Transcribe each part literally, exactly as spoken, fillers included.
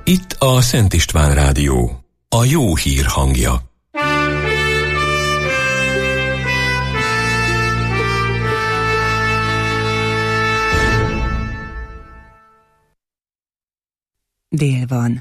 Itt a Szent István Rádió, a jó hír hangja. Dél van.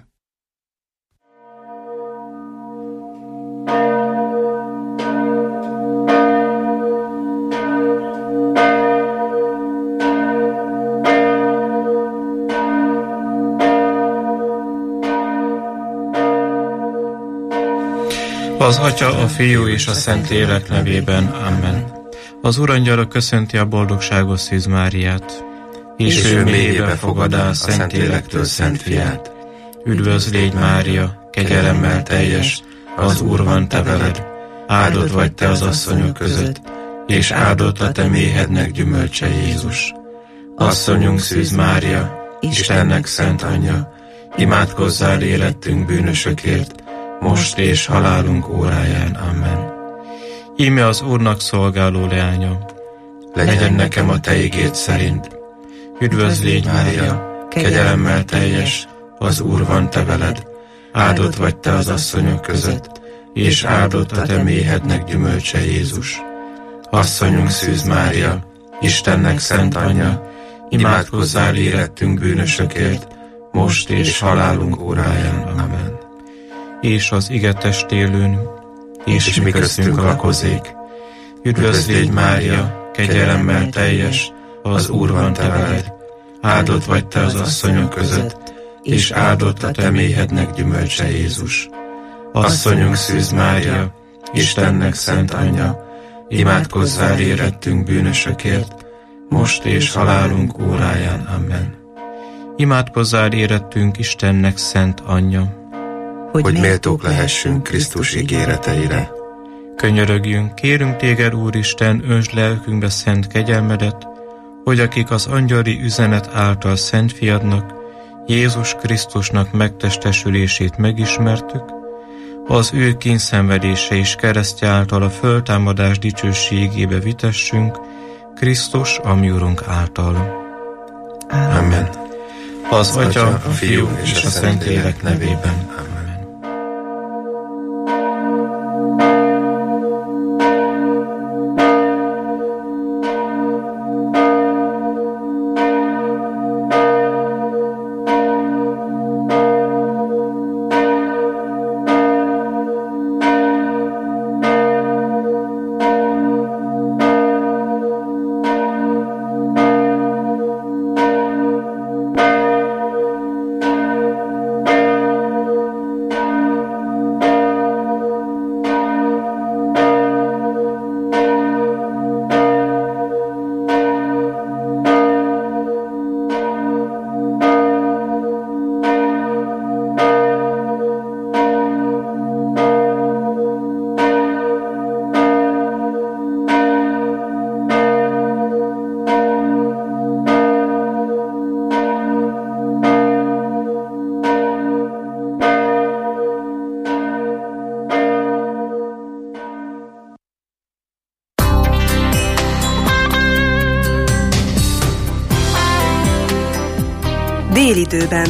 Az Atya, a Fiú és a Szentlélek nevében. Amen. Az Urangyala köszönti a boldogságos Szűz Máriát, és, és ő mélyébe fogadá a Szentlélektől Szent Fiát. Üdvözl légy, Mária, kegyelemmel teljes, az Úr van te veled, áldott vagy te az asszonyok között, és áldott a te méhednek gyümölcse, Jézus. Asszonyunk Szűz Mária, Istennek szent anyja, imádkozzál érettünk bűnösökért, most és halálunk óráján. Amen. Íme az Úrnak szolgáló leánya, legyen nekem a te igéd szerint. Üdvözl légy, Mária, kegyelemmel teljes, az Úr van te veled, áldott vagy te az asszonyok között, és áldott a te méhednek gyümölcse, Jézus. Asszonyunk Szűz Mária, Istennek szent anyja, imádkozzál érettünk bűnösökért, most és halálunk óráján. Amen. És az ige testélőn, és, és mi köztünk lakozik. Üdvözl légy, Mária, kegyelemmel teljes, az Úr van te veled, áldott vagy te az asszonyok között, és áldott a te méhednek gyümölcse, Jézus. Asszonyunk Szűz Mária, Istennek szent anyja, imádkozzál érettünk bűnösökért, most és halálunk óráján. Amen. Imádkozzál érettünk Istennek szent anyja, hogy, hogy méltók lehessünk Krisztus ígéreteire. Könyörögjünk, kérünk téged, Úristen, öntsd lelkünkbe szent kegyelmedet, hogy akik az angyali üzenet által Szent Fiadnak, Jézus Krisztusnak megtestesülését megismertük, az ő kínszenvedése és keresztje által a föltámadás dicsőségébe vitessünk, Krisztus, a mi Urunk által. Amen. Az Atya, a Fiú és a Szentlélek nevében. Amen. Délidőben.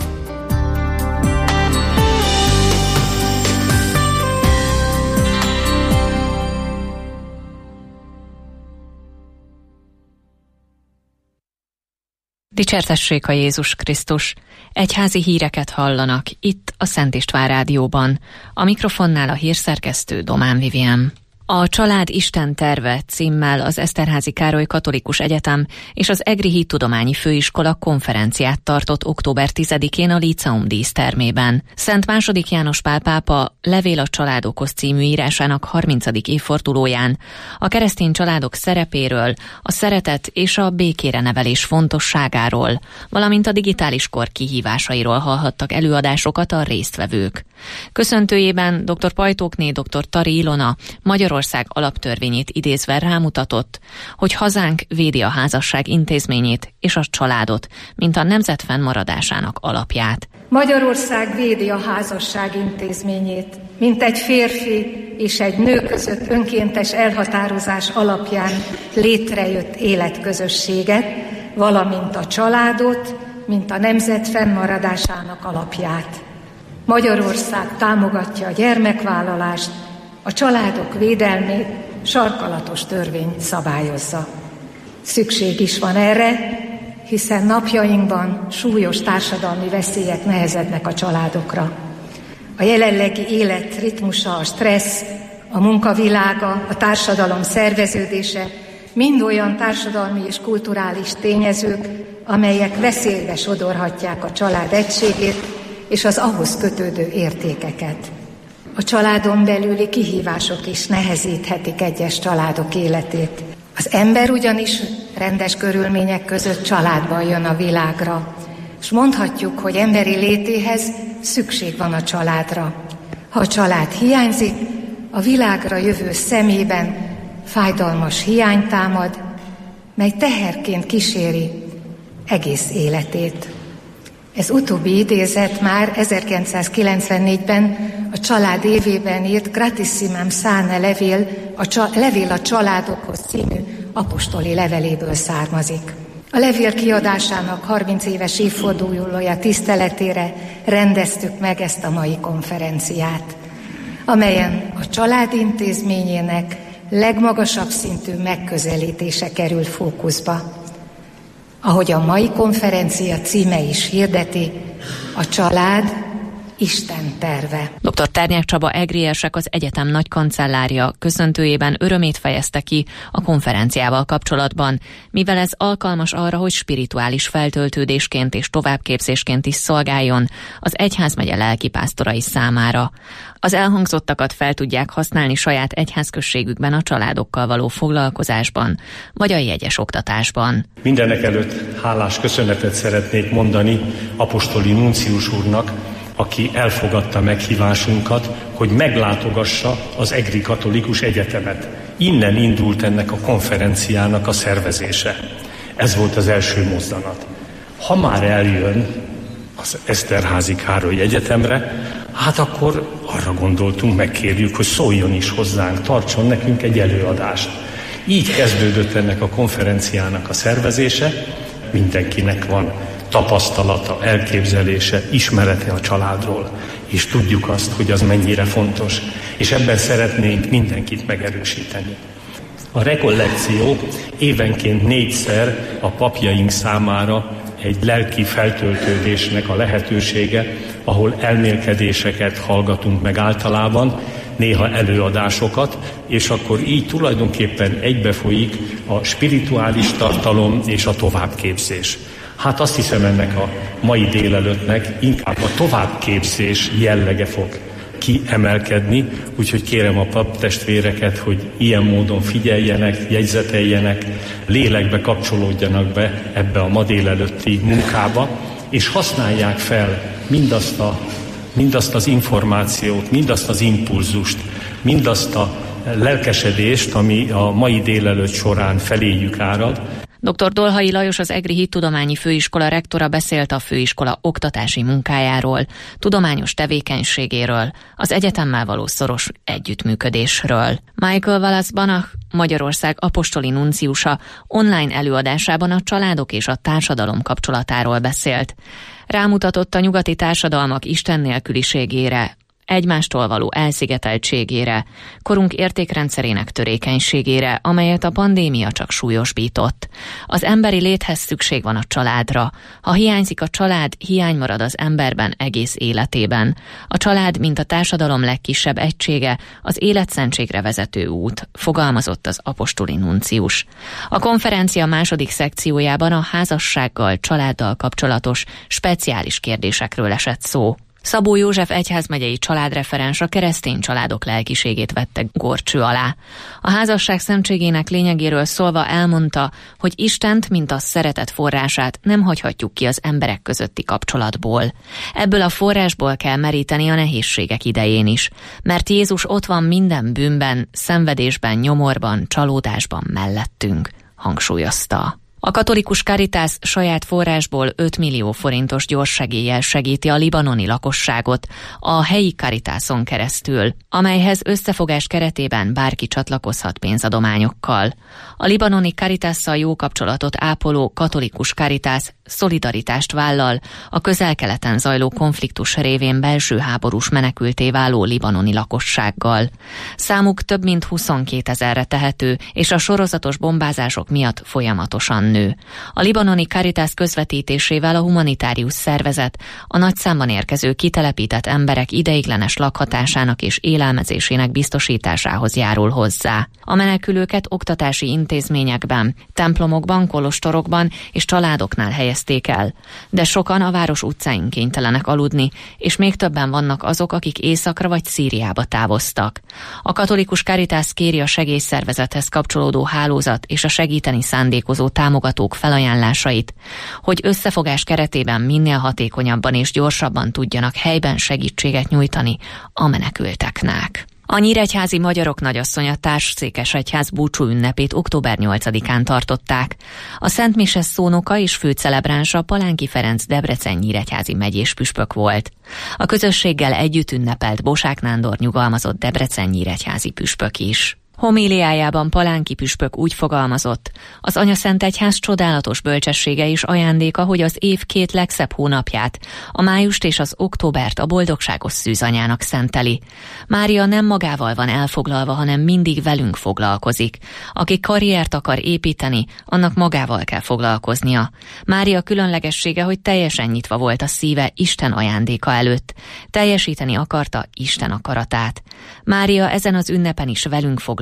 Dicsértessék a Jézus Krisztus! Egyházi híreket hallanak itt a Szent István Rádióban. A mikrofonnál a hírszerkesztő Domán Vivien. A Család Isten terve címmel az Eszterházy Károly Katolikus Egyetem és az Egri Hittudományi Főiskola konferenciát tartott október tizedikén a Líceum dísztermében. Szent második János Pál pápa Levél a családokhoz című írásának harmincadik évfordulóján a keresztény családok szerepéről, a szeretet és a békére nevelés fontosságáról, valamint a digitális kor kihívásairól hallhattak előadásokat a résztvevők. Köszöntőjében dr. Pajtókné dr. Tari Ilona Magyarország alaptörvényét idézve rámutatott, hogy hazánk védi a házasság intézményét és a családot, mint a nemzet fennmaradásának alapját. Magyarország védi a házasság intézményét, mint egy férfi és egy nő között önkéntes elhatározás alapján létrejött életközösséget, valamint a családot, mint a nemzet fennmaradásának alapját. Magyarország támogatja a gyermekvállalást, a családok védelmét sarkalatos törvény szabályozza. Szükség is van erre, hiszen napjainkban súlyos társadalmi veszélyek nehezednek a családokra. A jelenlegi élet ritmusa, a stressz, a munkavilága, a társadalom szerveződése mind olyan társadalmi és kulturális tényezők, amelyek veszélybe sodorhatják a család egységét és az ahhoz kötődő értékeket. A családon belüli kihívások is nehezíthetik egyes családok életét. Az ember ugyanis rendes körülmények között családban jön a világra, és mondhatjuk, hogy emberi létéhez szükség van a családra. Ha a család hiányzik, a világra jövő szemében fájdalmas hiány támad, mely teherként kíséri egész életét. Ez utóbbi idézet már ezerkilencszázkilencvennégyben a család évében írt Gratissimam Sane levél a, csa- levél a családokhoz című apostoli leveléből származik. A levél kiadásának harminc éves évfordulója tiszteletére rendeztük meg ezt a mai konferenciát, amelyen a család intézményének legmagasabb szintű megközelítése került fókuszba. Ahogy a mai konferencia címe is hirdeti, a család Isten terve. doktor Ternyák Csaba egriesek, az egyetem nagykancellárja köszöntőjében örömét fejezte ki a konferenciával kapcsolatban, mivel ez alkalmas arra, hogy spirituális feltöltődésként és továbbképzésként is szolgáljon az egyházmegye lelkipásztorai számára. Az elhangzottakat fel tudják használni saját egyházközségükben a családokkal való foglalkozásban, vagy a jegyes oktatásban. Mindenek előtt hálás köszönetet szeretnék mondani apostoli nuncius úrnak, aki elfogadta meghívásunkat, hogy meglátogassa az Egri Katolikus Egyetemet. Innen indult ennek a konferenciának a szervezése. Ez volt az első mozzanat. Ha már eljön az Eszterházy Károly Egyetemre, hát akkor arra gondoltunk, megkérjük, hogy szóljon is hozzánk, tartson nekünk egy előadást. Így kezdődött ennek a konferenciának a szervezése. Mindenkinek van tapasztalata, elképzelése, ismerete a családról, és tudjuk azt, hogy az mennyire fontos, és ebben szeretnénk mindenkit megerősíteni. A rekollekció évenként négyszer a papjaink számára egy lelki feltöltődésnek a lehetősége, ahol elmélkedéseket hallgatunk meg általában, néha előadásokat, és akkor így tulajdonképpen egybefolyik a spirituális tartalom és a továbbképzés. Hát azt hiszem, ennek a mai délelőttnek inkább a továbbképzés jellege fog kiemelkedni, úgyhogy kérem a pap testvéreket, hogy ilyen módon figyeljenek, jegyzeteljenek, lélekbe kapcsolódjanak be ebbe a ma délelőtti munkába, és használják fel mindazt, a, mindazt az információt, mindazt az impulzust, mindazt a lelkesedést, ami a mai délelőtt során feléjük árad. doktor Dolhai Lajos, az Egri Hittudományi Főiskola rektora beszélt a főiskola oktatási munkájáról, tudományos tevékenységéről, az egyetemmel való szoros együttműködésről. Michael Wallace Banach, Magyarország apostoli nunciusa online előadásában a családok és a társadalom kapcsolatáról beszélt. Rámutatott a nyugati társadalmak istennélküliségére, egymástól való elszigeteltségére, korunk értékrendszerének törékenységére, amelyet a pandémia csak súlyosbított. Az emberi léthez szükség van a családra. Ha hiányzik a család, hiány marad az emberben egész életében. A család, mint a társadalom legkisebb egysége, az életszentségre vezető út, fogalmazott az apostoli nuncius. A konferencia második szekciójában a házassággal, családdal kapcsolatos speciális kérdésekről esett szó. Szabó József egyházmegyei családreferens a keresztény családok lelkiségét vette górcső alá. A házasság szentségének lényegéről szólva elmondta, hogy Istent, mint a szeretet forrását nem hagyhatjuk ki az emberek közötti kapcsolatból. Ebből a forrásból kell meríteni a nehézségek idején is, mert Jézus ott van minden bűnben, szenvedésben, nyomorban, csalódásban mellettünk, hangsúlyozta. A katolikus Caritas saját forrásból öt millió forintos gyorssegéllyel segíti a libanoni lakosságot a helyi Caritason keresztül, amelyhez összefogás keretében bárki csatlakozhat pénzadományokkal. A libanoni Caritasszal jó kapcsolatot ápoló katolikus Caritas szolidaritást vállal a közel-keleten zajló konfliktus révén belső háborús menekülté váló libanoni lakossággal. Számuk több mint huszonkétezerre tehető, és a sorozatos bombázások miatt folyamatosan nő. A libanoni Caritas közvetítésével a humanitárius szervezet a nagy számban érkező kitelepített emberek ideiglenes lakhatásának és élelmezésének biztosításához járul hozzá. A menekülőket oktatási intézményekben, templomokban, kolostorokban és családoknál helyezték el, de sokan a város utcáin kénytelenek aludni, és még többen vannak azok, akik északra vagy Szíriába távoztak. A katolikus Caritas kéri a segélyszervezethez kapcsolódó hálózat és a segíteni szándékozó támogatók felajánlásait, hogy összefogás keretében minél hatékonyabban és gyorsabban tudjanak helyben segítséget nyújtani a menekülteknek. A nyíregyházi magyarok nagyasszonya társszékesegyház búcsú ünnepét október nyolcadikán tartották. A Szent Mise szónoka és főcelebránsa Palánki Ferenc Debrecen-nyíregyházi megyés püspök volt. A közösséggel együtt ünnepelt Bosák Nándor nyugalmazott Debrecen-nyíregyházi püspök is. Homíliájában Palánki püspök úgy fogalmazott: az Anyaszentegyház csodálatos bölcsessége és ajándéka, hogy az év két legszebb hónapját, a májust és az októbert a boldogságos szűzanyának szenteli. Mária nem magával van elfoglalva, hanem mindig velünk foglalkozik. Aki karriert akar építeni, annak magával kell foglalkoznia. Mária különlegessége, hogy teljesen nyitva volt a szíve Isten ajándéka előtt. Teljesíteni akarta Isten akaratát. Mária ezen az ünnepen is velünk foglalkozik.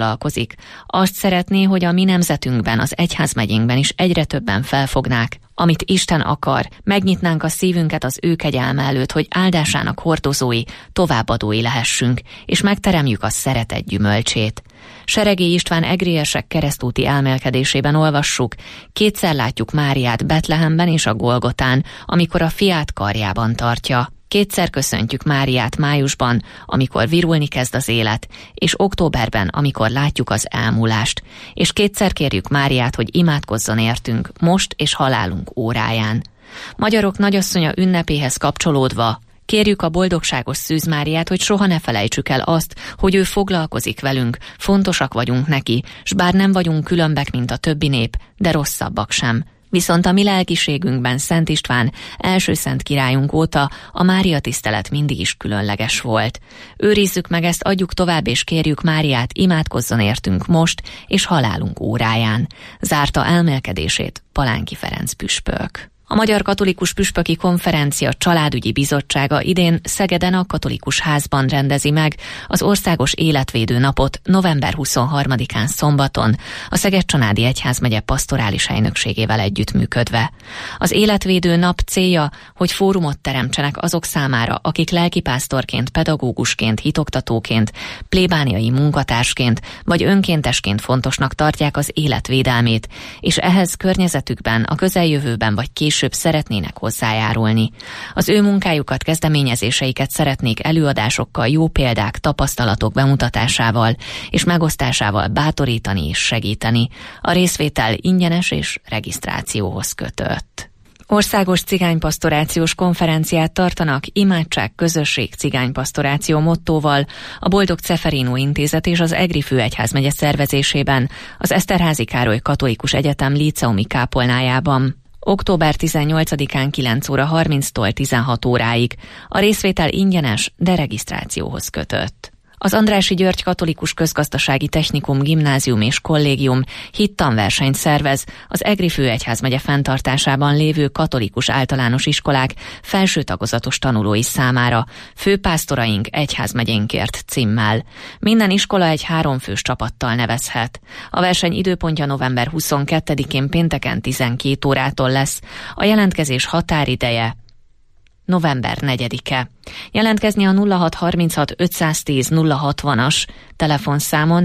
Azt szeretné, hogy a mi nemzetünkben, az egyházmegyénkben is egyre többen felfognák, amit Isten akar, megnyitnánk a szívünket az ő kegyelme előtt, hogy áldásának hordozói, továbbadói lehessünk, és megteremjük a szeretet gyümölcsét. Seregély István egriesek keresztúti elmélkedésében olvassuk: kétszer látjuk Máriát Betlehemben és a Golgotán, amikor a fiát karjában tartja. Kétszer köszöntjük Máriát májusban, amikor virulni kezd az élet, és októberben, amikor látjuk az elmúlást, és kétszer kérjük Máriát, hogy imádkozzon értünk most és halálunk óráján. Magyarok nagyasszonya ünnepéhez kapcsolódva kérjük a boldogságos Szűz Máriát, hogy soha ne felejtsük el azt, hogy ő foglalkozik velünk, fontosak vagyunk neki, s bár nem vagyunk különbek, mint a többi nép, de rosszabbak sem. Viszont a mi lelkiségünkben Szent István, első szent királyunk óta a Mária tisztelet mindig is különleges volt. Őrizzük meg ezt, adjuk tovább és kérjük Máriát, imádkozzon értünk most és halálunk óráján. Zárta elmélkedését Palánki Ferenc püspök. A Magyar Katolikus Püspöki Konferencia Családügyi Bizottsága idén Szegeden a Katolikus Házban rendezi meg az Országos Életvédő Napot november huszonharmadikán szombaton a Szeged-Csanádi Egyházmegye pastorális elnökségével együttműködve. Az Életvédő Nap célja, hogy fórumot teremtsenek azok számára, akik lelkipásztorként, pedagógusként, hitoktatóként, plébániai munkatársként vagy önkéntesként fontosnak tartják az életvédelmét, és ehhez környezetükben, a közeljövőben vagy később szeretnének hozzájárulni. Az ő munkájukat, kezdeményezéseiket szeretnék előadásokkal, jó példák, tapasztalatok bemutatásával és megosztásával bátorítani és segíteni. A részvétel ingyenes és regisztrációhoz kötött. Országos cigánypastorációs konferenciát tartanak Imádság, közösség, cigánypastoráció mottóval a Boldog Ceferino Intézet és az Egri Főegyházmegye szervezésében az Eszterházy Károly Katolikus Egyetem líceumi kápolnájában. október tizennyolcadikán kilenc óra harminctól tizenhat óráig. A részvétel ingyenes, de regisztrációhoz kötött. Az Andrássy György Katolikus Közgazdasági Technikum Gimnázium és Kollégium hittanversenyt szervez az Egri Főegyházmegye fenntartásában lévő katolikus általános iskolák felső tagozatos tanulói számára, Főpásztoraink egyházmegyénkért címmel. Minden iskola egy háromfős csapattal nevezhet. A verseny időpontja november huszonkettedikén pénteken tizenkét órától lesz. A jelentkezés határideje november negyedike. Jelentkezni a nulla hat harminchat ötszáztíz nulla hatvanas telefonszámon,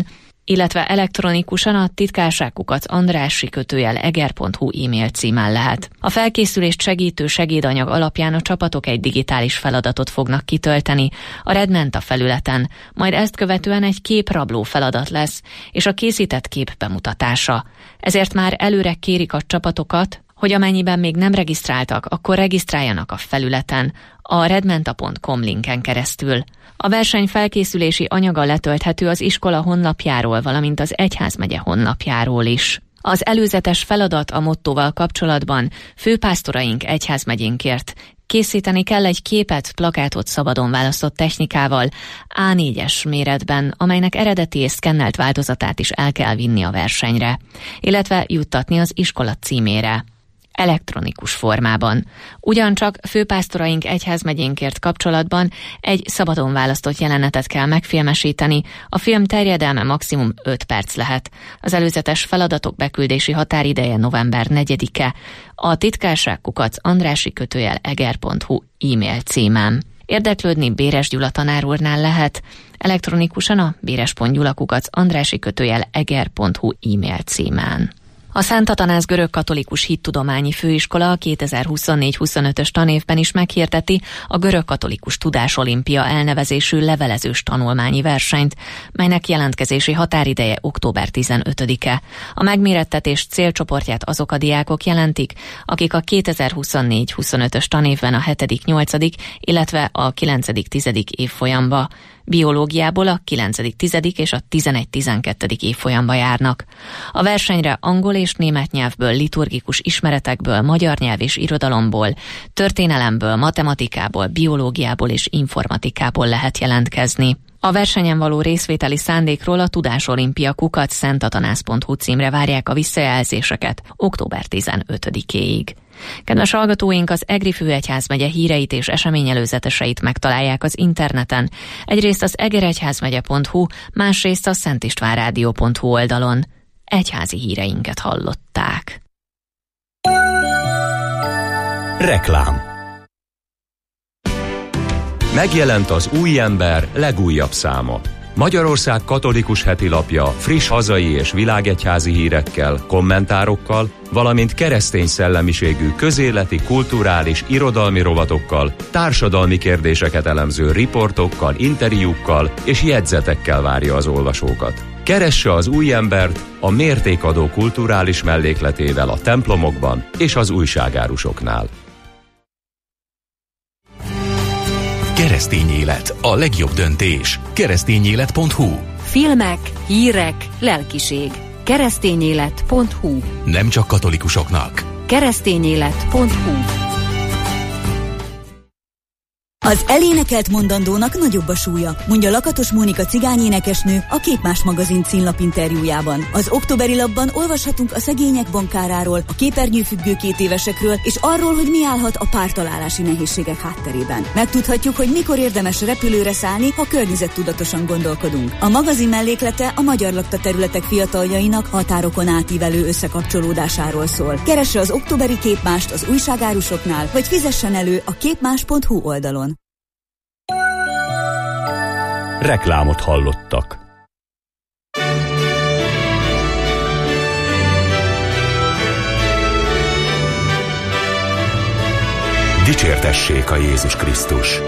illetve elektronikusan a titkárságkukac andrássy kötőjel eger pont hu e-mail címen lehet. A felkészülést segítő segédanyag alapján a csapatok egy digitális feladatot fognak kitölteni a Redmenta felületen, majd ezt követően egy képrabló feladat lesz, és a készített kép bemutatása. Ezért már előre kérik a csapatokat, hogy amennyiben még nem regisztráltak, akkor regisztráljanak a felületen, a redmenta pont com linken keresztül. A verseny felkészülési anyaga letölthető az iskola honlapjáról, valamint az egyházmegye honlapjáról is. Az előzetes feladat a mottóval kapcsolatban: főpásztoraink egyházmegyénkért. Készíteni kell egy képet, plakátot szabadon választott technikával, á négyes méretben, amelynek eredeti és szkennelt változatát is el kell vinni a versenyre, illetve juttatni az iskola címére. Elektronikus formában. Ugyancsak főpásztoraink egyházmegyénkért kapcsolatban egy szabadon választott jelenetet kell megfilmesíteni, a film terjedelme maximum öt perc lehet. Az előzetes feladatok beküldési határideje november negyedike, a titkárságkukac andrássy kötőjel eger pont hu e-mail címen. Érdeklődni Béres Gyula tanár úrnál lehet, elektronikusan a béres pont gyula kukac andrássy kötőjel eger pont hu e-mail címen. A Szent Atanász Görögkatolikus Hittudományi Főiskola a kétezer-huszonnégy huszonötös tanévben is meghirdeti a Görögkatolikus Tudásolimpia elnevezésű levelezős tanulmányi versenyt, melynek jelentkezési határideje október tizenötödike. A megmérettetés célcsoportját azok a diákok jelentik, akik a kétezer-huszonnégy huszonötös tanévben a hetedik-nyolcadik, illetve a kilencedik-tizedik évfolyamba, biológiából a kilencedik-tizedik és a tizenegy-tizenkettedik évfolyamba járnak. A versenyre angol és német nyelvből, liturgikus ismeretekből, magyar nyelv és irodalomból, történelemből, matematikából, biológiából és informatikából lehet jelentkezni. A versenyen való részvételi szándékról a tudásolimpia kukac szentatanász pont hu címre várják a visszajelzéseket október tizenötödikéig. Kedves hallgatóink, az Egri főegyházmegye híreit és eseményelőzeteseit megtalálják az interneten, egyrészt az egeregyházmegye pont hu, másrészt a szentistvánrádió pont hu oldalon. Egyházi híreinket hallották. Reklám. Megjelent az Új Ember legújabb száma. Magyarország katolikus hetilapja friss hazai és világegyházi hírekkel, kommentárokkal, valamint keresztény szellemiségű közéleti, kulturális, irodalmi rovatokkal, társadalmi kérdéseket elemző riportokkal, interjúkkal és jegyzetekkel várja az olvasókat. Keresse az Új Embert a mértékadó kulturális mellékletével a templomokban és az újságárusoknál. Keresztény élet, a legjobb döntés. keresztényélet pont hu. Filmek, hírek, lelkiség. keresztényélet pont hu. Nem csak katolikusoknak. keresztényélet pont hu. Az elénekelt mondandónak nagyobb a súlya, mondja Lakatos Mónika cigányénekesnő a Képmás magazin címlap interjújában. Az októberi lapban olvashatunk a szegények bankáráról, a képernyőfüggő két évesekről, és arról, hogy mi állhat a pártalálási nehézségek hátterében. Megtudhatjuk, hogy mikor érdemes repülőre szállni, ha környezettudatosan gondolkodunk. A magazin melléklete a magyar lakta területek fiataljainak határokon átívelő összekapcsolódásáról szól. Keresse az októberi Képmást az újságárusoknál, vagy fizessen elő a képmás pont hu oldalon. Reklámot hallottak. Dicsértessék a Jézus Krisztus!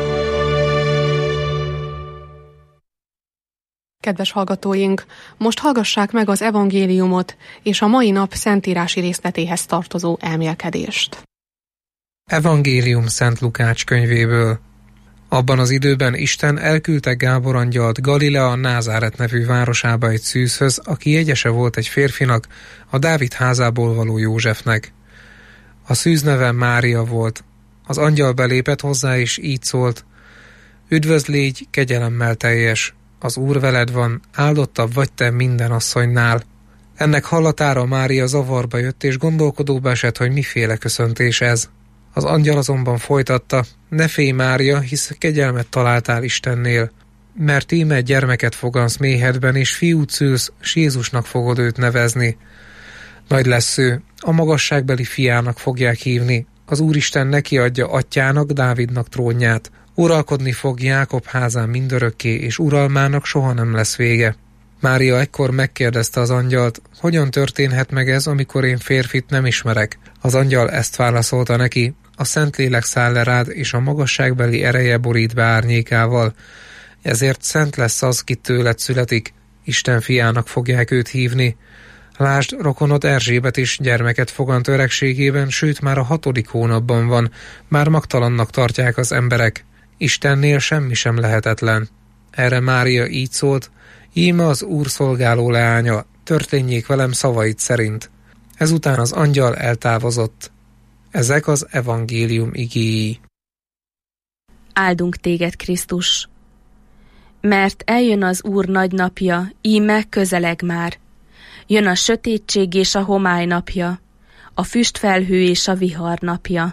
Kedves hallgatóink, most hallgassák meg az evangéliumot és a mai nap szentírási részletéhez tartozó elmélkedést. Evangélium Szent Lukács könyvéből. Abban az időben Isten elküldte Gábor angyalt Galilea Názáret nevű városába egy szűzhöz, aki jegyese volt egy férfinak, a Dávid házából való Józsefnek. A szűz neve Mária volt. Az angyal belépett hozzá, és így szólt: Üdvözl légy, kegyelemmel teljes, az Úr veled van, áldottabb vagy te minden asszonynál. Ennek hallatára Mária zavarba jött, és gondolkodóba esett, hogy miféle köszöntés ez. Az angyal azonban folytatta: Ne félj, Mária, hisz kegyelmet találtál Istennél, mert íme gyermeket fogansz méhedben, és fiút szülsz, s Jézusnak fogod őt nevezni. Nagy lesz ő, a magasságbeli fiának fogják hívni, az Úristen neki adja atyának, Dávidnak trónját. Uralkodni fog Jákob házán mindörökké, és uralmának soha nem lesz vége. Mária ekkor megkérdezte az angyalt, hogyan történhet meg ez, amikor én férfit nem ismerek. Az angyal ezt válaszolta neki, a Szentlélek száll le rád, és a magasságbeli ereje borít be árnyékával. Ezért szent lesz az, ki tőled születik, Isten fiának fogják őt hívni. Lásd, rokonod Erzsébet is gyermeket fogant öregségében, sőt már a hatodik hónapban van, már magtalannak tartják az emberek. Istennél semmi sem lehetetlen. Erre Mária így szólt, íme az Úr szolgáló leánya, történjék velem szavait szerint. Ezután az angyal eltávozott. Ezek az evangélium igéi. Áldunk téged, Krisztus! Mert eljön az Úr nagy napja, íme közeleg már. Jön a sötétség és a homály napja, a füstfelhő és a vihar napja.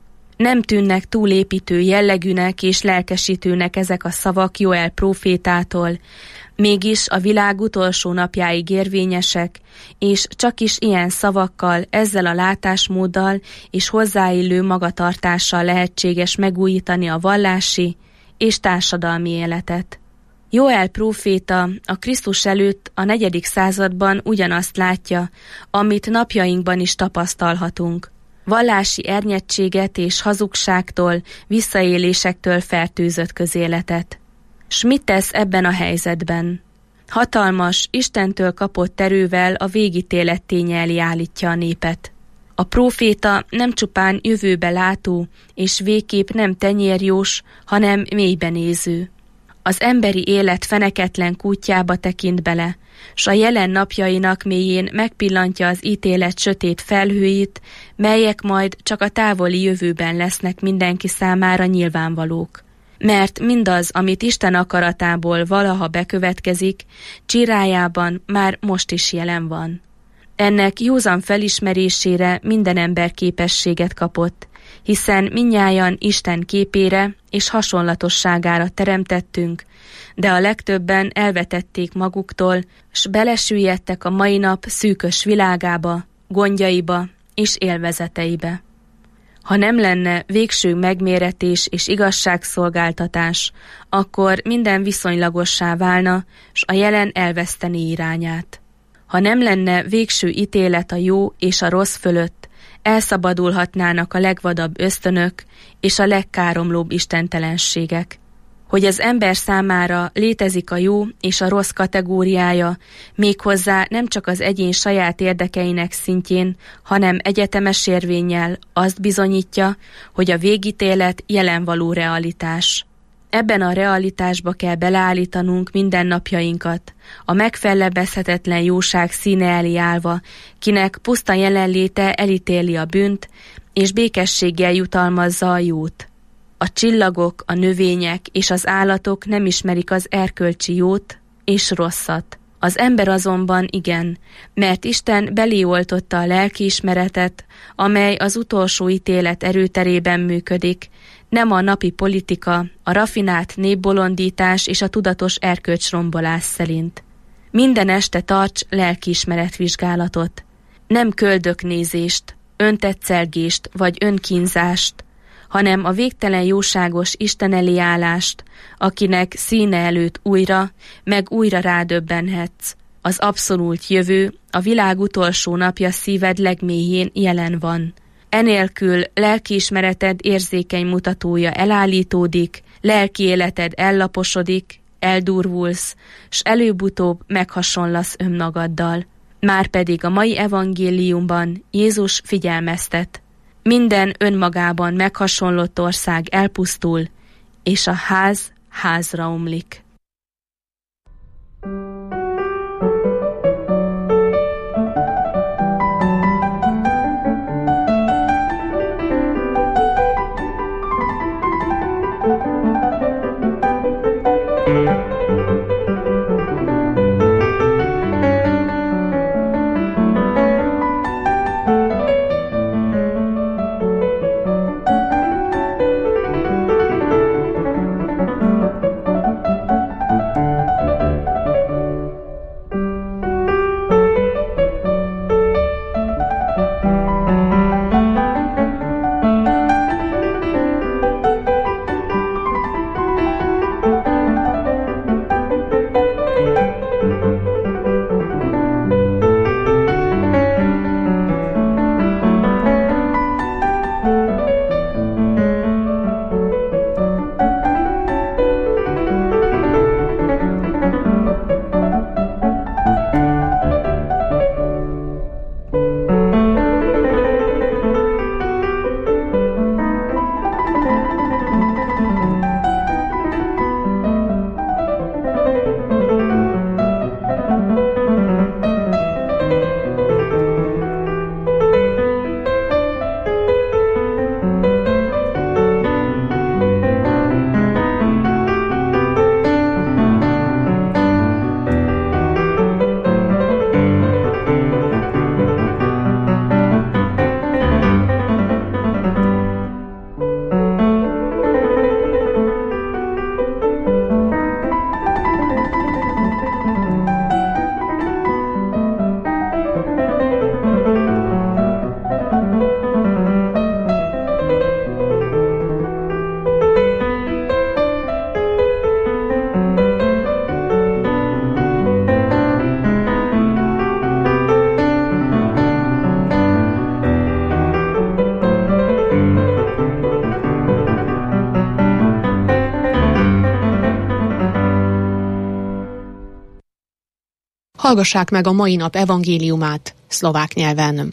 Nem tűnnek túlépítő jellegűnek és lelkesítőnek ezek a szavak Joel prófétától, mégis a világ utolsó napjáig érvényesek, és csak is ilyen szavakkal, ezzel a látásmóddal és hozzáillő magatartással lehetséges megújítani a vallási és társadalmi életet. Joel próféta a Krisztus előtt a negyedik században ugyanazt látja, amit napjainkban is tapasztalhatunk. Vallási ernyettséget és hazugságtól, visszaélésektől fertőzött közéletet. S mit tesz ebben a helyzetben? Hatalmas, Istentől kapott erővel a végítélet ténye elé állítja a népet. A próféta nem csupán jövőbe látó, és végképp nem tenyérjós, hanem mélybenéző. Az emberi élet feneketlen kútjába tekint bele, s a jelen napjainak mélyén megpillantja az ítélet sötét felhőit, melyek majd csak a távoli jövőben lesznek mindenki számára nyilvánvalók. Mert mindaz, amit Isten akaratából valaha bekövetkezik, csirájában már most is jelen van. Ennek józan felismerésére minden ember képességet kapott, hiszen mindnyájan Isten képére és hasonlatosságára teremtettünk, de a legtöbben elvetették maguktól, s belesüllyedtek a mai nap szűkös világába, gondjaiba és élvezeteibe. Ha nem lenne végső megméretés és igazságszolgáltatás, akkor minden viszonylagossá válna, s a jelen elveszteni irányát. Ha nem lenne végső ítélet a jó és a rossz fölött, elszabadulhatnának a legvadabb ösztönök és a legkáromlóbb istentelenségek. Hogy az ember számára létezik a jó és a rossz kategóriája, méghozzá nem csak az egyén saját érdekeinek szintjén, hanem egyetemes érvénnyel azt bizonyítja, hogy a végítélet jelenvaló realitás. Ebben a realitásba kell beleállítanunk mindennapjainkat, a megfellebbezhetetlen jóság színe elé állva, kinek puszta jelenléte elítéli a bűnt, és békességgel jutalmazza a jót. A csillagok, a növények és az állatok nem ismerik az erkölcsi jót és rosszat. Az ember azonban igen, mert Isten beléoltotta a lelkiismeretet, amely az utolsó ítélet erőterében működik, nem a napi politika, a rafinált népbolondítás és a tudatos erkölcsrombolás szerint. Minden este tarts lelkiismeretvizsgálatot. Nem köldöknézést, öntetszelgést vagy önkínzást, hanem a végtelen jóságos Isten elé állást, akinek színe előtt újra, meg újra rádöbbenhetsz. Az abszolút jövő, a világ utolsó napja szíved legmélyén jelen van. Enélkül lelkiismereted érzékeny mutatója elállítódik, lelki életed ellaposodik, eldurvulsz, s előbb-utóbb meghasonlasz önmagaddal. Márpedig a mai evangéliumban Jézus figyelmeztet. Minden önmagában meghasonlott ország elpusztul, és a ház házra omlik. Hallgassák meg a mai nap evangéliumát szlovák nyelven.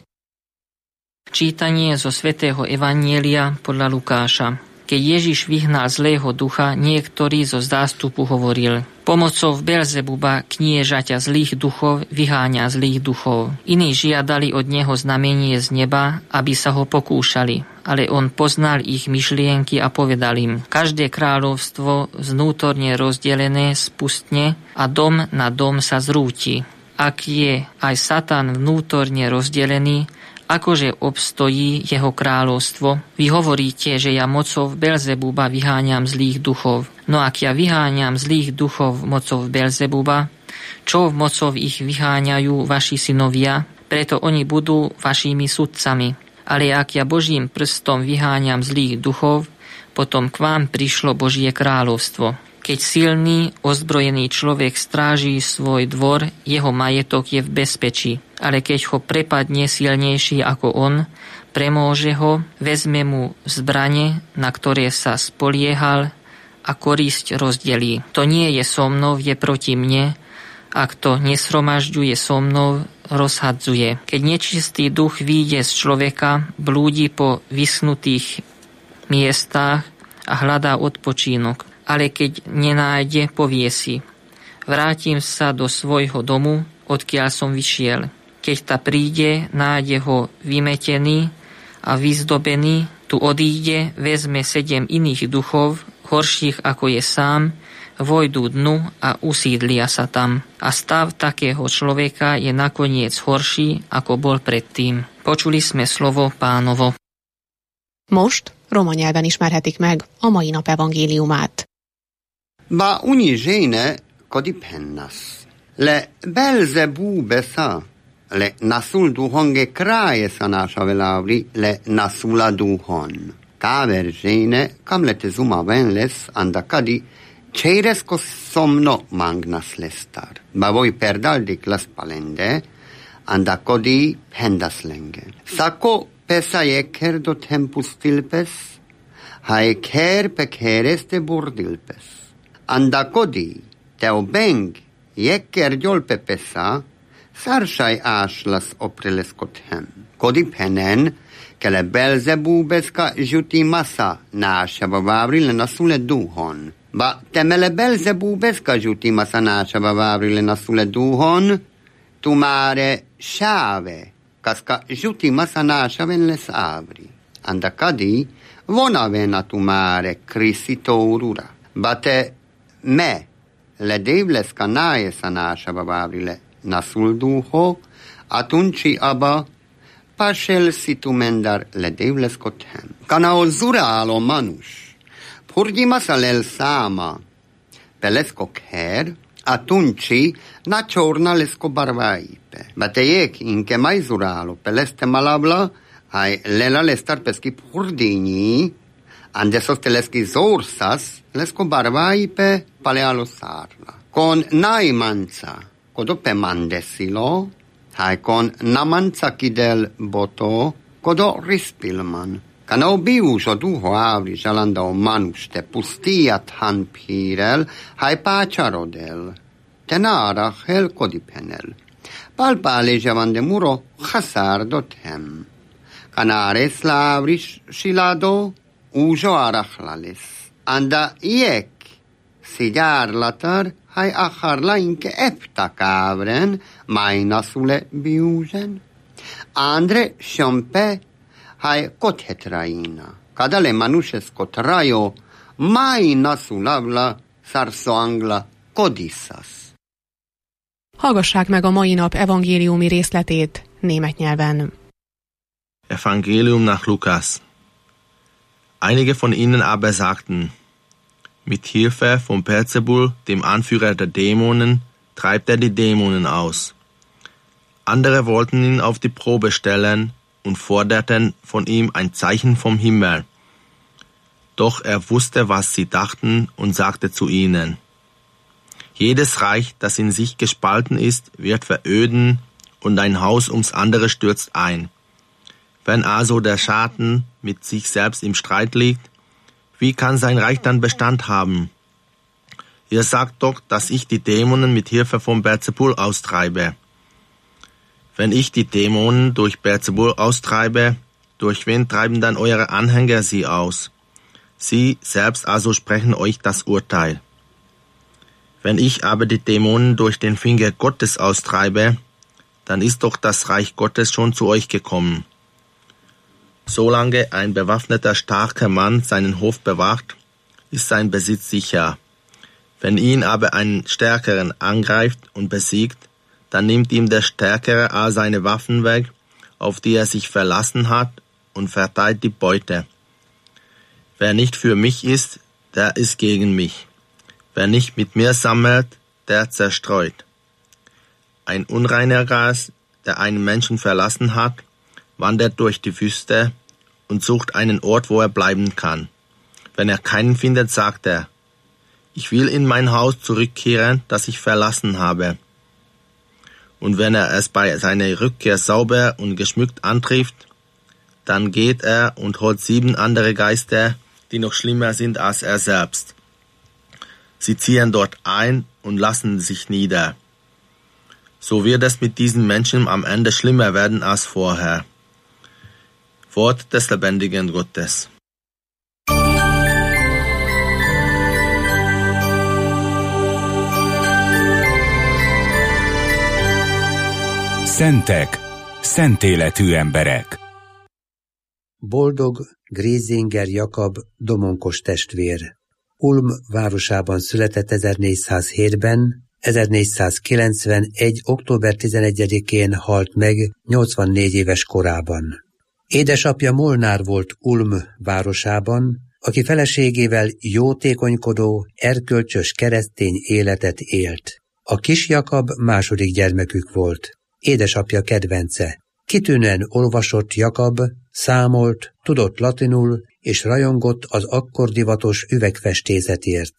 Čítanie zo svätého Evanjelia podľa Lukáša. Keď Ježiš vyhnal zlého ducha, niektorý zo zástupu hovoril: pomocou Belzebuba, kniežaťa zlých duchov, vyháňa zlých duchov. Iní žiadali od neho znamenie z neba, aby sa ho pokúšali. Ale on poznal ich myšlienky a povedal im: každé kráľovstvo vnútorne rozdelené spustne a dom na dom sa zrúti. Ak je aj Satan vnútorne rozdelený, akože obstojí jeho kráľovstvo? Vy hovoríte, že ja mocou Belzebuba vyháňam zlých duchov. No ak ja vyháňam zlých duchov mocou Belzebuba, čo mocou ich vyháňajú vaši synovia? Preto oni budú vašimi sudcami. Ale ak ja Božím prstom vyháňam zlých duchov, potom k vám prišlo Božie kráľovstvo. Keď silný, ozbrojený človek stráži svoj dvor, jeho majetok je v bezpečí. Ale keď ho prepadne silnejší ako on, premôže ho, vezme mu zbrane, na ktoré sa spoliehal, a korisť rozdelí. To nie je so mnou, je proti mne, ak to nesromažďuje so mnou, rozhadzuje. Keď nečistý duch vyjde z človeka, blúdi po vyschnutých miestach a hľadá odpočínok. Ale keď nenájde, povie si: vrátim sa do svojho domu, odkiaľ som vyšiel. Keď ta príde, nájde ho vymetený a vyzdobený, tu odíde, vezme sedem iných duchov, horších ako je sám, vojdu dnu a usídlia sa tam. A stav takého človeka je nakoniec horší, ako bol predtým. Počuli sme slovo Pánovo. Most roma nyelven ismerhetik meg a mai nap evangéliumát. Ba unižene kodipennas. Le Belzebubesa, le nasul duhonge kraje sa naša velavri, le nasula duhon. Kaver žene, kam lete zuma venles, andakadi, Čejresko somno magnas lestar, ba voi perdaldik las palende, andakodi pendaslenge. Sako pesa jeker do tempus tilpes, hae ker pekeres de burdilpes. Andakodi teo beng jeker jolpe pesa, saršaj aslas oprileskothem. Kodi penen, kele Belzebubeska žuti masa naša bavavrile nasule duhon. Ba temele Belzebubeska žuti masa naša bavavrile nasule duhon, tu mare šave, kaska žuti masa naša venles avri. Andakadi, vona vena tu mare krisito urura. Ba te me, le devleska naje sa naša bavavrile nasul duho, atunci aba pašel si tu mendar le devleskothem. Kana ozura alo manuš, purgima sa lel sama, pelesko kher, atunci na čorna lesko barvaipe. Batejek inke maizuralo, peleste malabla, aj lela lestar peski purdini, andesos teleski zorsas, lesko barvaipe palealo sarla. Con naimanza, kodope mandesilo, hai con namanza kidel boto, kodo rispilman. Kana obiuso duho avri jalanda o manuste pustiat han pirel, hai pacharodel. Tenara hel kodipenel. Palpale javande muro hasardothem. Kanare slavri shilado, ujo arachlales. Anda iek, sigar latar, hai acharla inke epta kavren, mainasule biuzen. Andre šompe, hai kothetraina. Kadale manušes kotrajo, mainasulavla, sarsoangla kodissas. Hallgassák meg a mai nap evangéliumi részletét német nyelven. Evangelium nach Lukas. Einige von ihnen aber sagten: Mit Hilfe von Beelzebul, dem Anführer der Dämonen, treibt er die Dämonen aus. Andere wollten ihn auf die Probe stellen und forderten von ihm ein Zeichen vom Himmel. Doch er wusste, was sie dachten, und sagte zu ihnen: Jedes Reich, das in sich gespalten ist, wird veröden, und ein Haus ums andere stürzt ein. Wenn also der Schaden mit sich selbst im Streit liegt, wie kann sein Reich dann Bestand haben? Ihr sagt doch, dass ich die Dämonen mit Hilfe von Beelzebul austreibe. Wenn ich die Dämonen durch Beelzebul austreibe, durch wen treiben dann eure Anhänger sie aus? Sie selbst also sprechen euch das Urteil. Wenn ich aber die Dämonen durch den Finger Gottes austreibe, dann ist doch das Reich Gottes schon zu euch gekommen. Solange ein bewaffneter, starker Mann seinen Hof bewacht, ist sein Besitz sicher. Wenn ihn aber ein Stärkeren angreift und besiegt, dann nimmt ihm der Stärkere all seine Waffen weg, auf die er sich verlassen hat, und verteilt die Beute. Wer nicht für mich ist, der ist gegen mich. Wer nicht mit mir sammelt, der zerstreut. Ein unreiner Geist, der einen Menschen verlassen hat, wandert durch die Wüste und sucht einen Ort, wo er bleiben kann. Wenn er keinen findet, sagt er, ich will in mein Haus zurückkehren, das ich verlassen habe. Und wenn er es bei seiner Rückkehr sauber und geschmückt antrifft, dann geht er und holt sieben andere Geister, die noch schlimmer sind als er selbst. Sie ziehen dort ein und lassen sich nieder. So wird es mit diesen Menschen am Ende schlimmer werden als vorher. Wort des lebendigen Gottes. Szentek, szent életű emberek. Boldog Grézinger Jakab domonkos testvér. Ulm városában született ezernégyszázhétben, ezernégyszázkilencvenegy. október tizenegyedikén halt meg nyolcvannégy éves korában. Édesapja Molnár volt Ulm városában, aki feleségével jótékonykodó, erkölcsös keresztény életet élt. A kis Jakab második gyermekük volt. Édesapja kedvence. Kitűnően olvasott Jakab, számolt, tudott latinul, és rajongott az akkor divatos üvegfestészetért.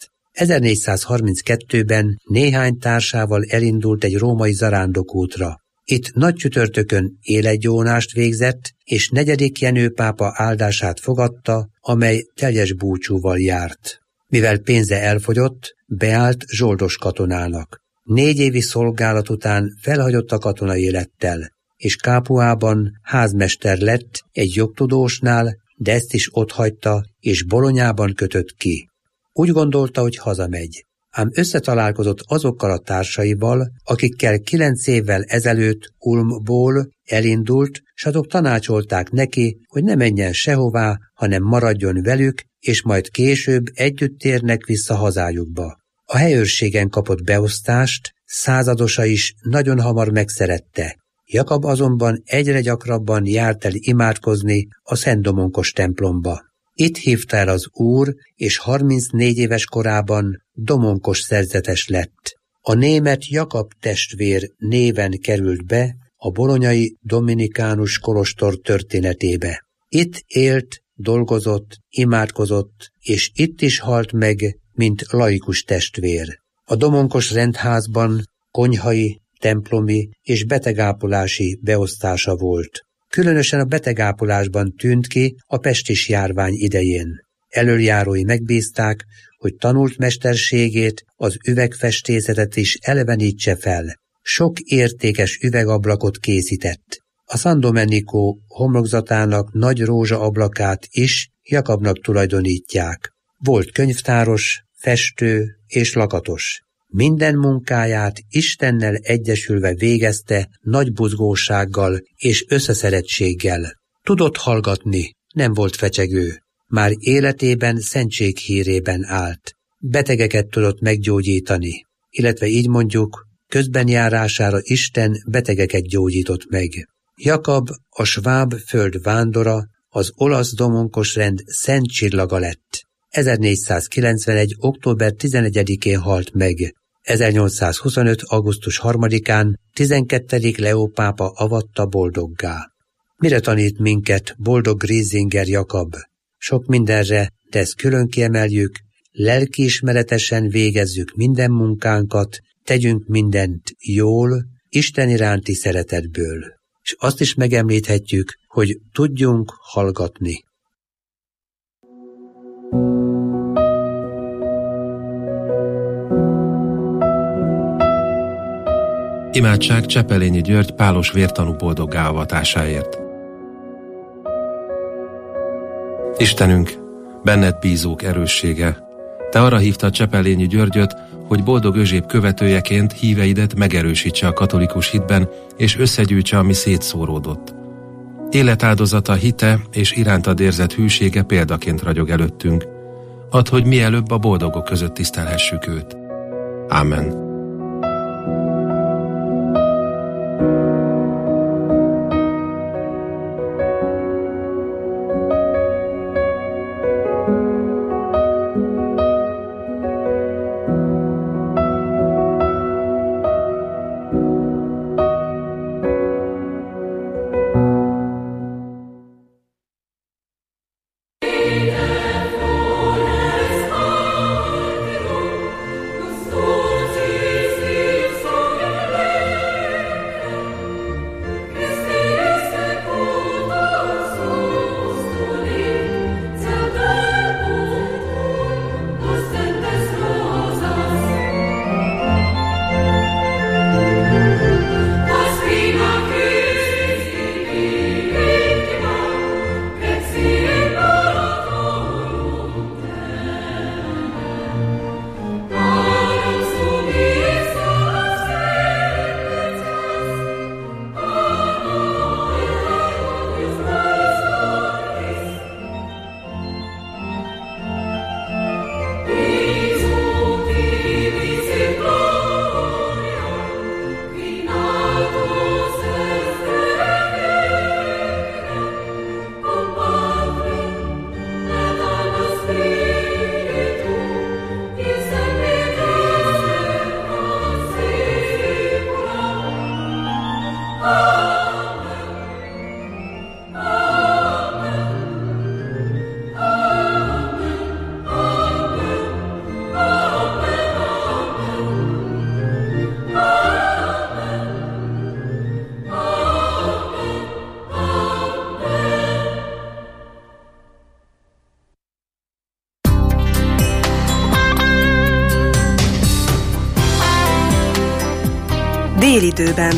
ezernégyszázharminckettőben néhány társával elindult egy római zarándokútra. Itt nagycsütörtökön életgyónást végzett, és negyedik Jenő pápa áldását fogadta, amely teljes búcsúval járt. Mivel pénze elfogyott, beállt zsoldos katonának. Négy évi szolgálat után felhagyott a katona élettel, és Kápuában házmester lett egy jogtudósnál, de ezt is otthagyta, és Bolonyában kötött ki. Úgy gondolta, hogy hazamegy, ám összetalálkozott azokkal a társaival, akikkel kilenc évvel ezelőtt Ulmból elindult, s azok tanácsolták neki, hogy ne menjen sehová, hanem maradjon velük, és majd később együtt térnek vissza hazájukba. A helyőrségen kapott beosztást, századosa is nagyon hamar megszerette. Jakab azonban egyre gyakrabban járt el imádkozni a Szent Domonkos templomba. Itt hívta el az Úr, és harmincnégy éves korában domonkos szerzetes lett. A német Jakab testvér néven került be a bolonyai dominikánus kolostor történetébe. Itt élt, dolgozott, imádkozott, és itt is halt meg, mint laikus testvér. A domonkos rendházban konyhai, templomi és betegápolási beosztása volt. Különösen a betegápolásban tűnt ki a pestis járvány idején. Elöljárói megbízták, hogy tanult mesterségét, az üvegfestészetet is elevenítse fel. Sok értékes üvegablakot készített. A San Domenico homlokzatának nagy rózsa ablakát is Jakabnak tulajdonítják. Volt könyvtáros, festő és lakatos. Minden munkáját Istennel egyesülve végezte nagy buzgósággal és összeszerettséggel. Tudott hallgatni, nem volt fecsegő. Már életében szentség hírében állt. Betegeket tudott meggyógyítani, illetve így mondjuk, közbenjárására Isten betegeket gyógyított meg. Jakab, a sváb föld vándora, az olasz domonkos rend szent csillaga lett. ezernégyszázkilencvenegy. október tizenegyedikén halt meg. ezernyolcszázhuszonöt. augusztus harmadikán tizenkettedik. Leó pápa avatta boldoggá. Mire tanít minket boldog Grézinger Jakab? Sok mindenre, de ezt külön kiemeljük, lelkiismeretesen végezzük minden munkánkat, tegyünk mindent jól, Isten iránti szeretetből. És azt is megemlíthetjük, hogy tudjunk hallgatni. Imádság Csepelényi György pálos vértanú boldoggá avatásáért. Istenünk, benned bízók erőssége, te arra hívtad Csepelényi Györgyöt, hogy boldog özséb követőjeként híveidet megerősítse a katolikus hitben, és összegyűjtse, ami szétszóródott. Életáldozata, hite és irántad érzett hűsége példaként ragyog előttünk. Add, hogy mielőbb a boldogok között tisztelhessük őt. Ámen. Délidőben.